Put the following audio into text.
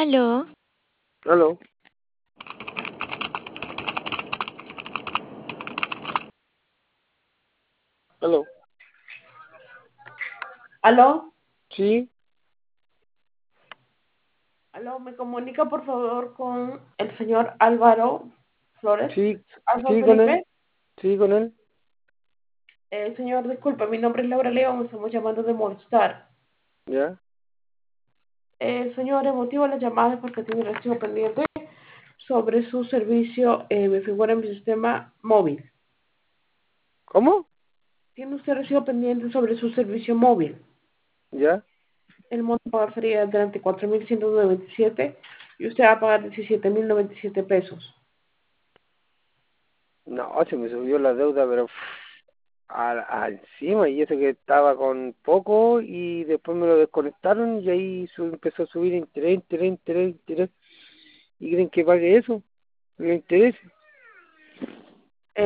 Aló, Aló, aló. Aló, Sí, aló, me comunica por favor con el señor Álvaro Flores. sí, Álvaro sí con él, Felipe. sí con él. Señor, disculpe, mi nombre es Laura León, estamos llamando de Morningstar. Ya. Señor, el motivo de la llamada es porque tiene un recibo pendiente sobre su servicio, me figura en mi sistema móvil. ¿Cómo? Tiene usted recibo pendiente sobre su servicio móvil. Ya. El monto a pagar sería de 34.197 y usted va a pagar 17.097 pesos. No, se me subió la deuda, pero encima, y eso que estaba con poco y después me lo desconectaron y ahí empezó a subir interés. ¿Y creen que pague eso? ¿El interés?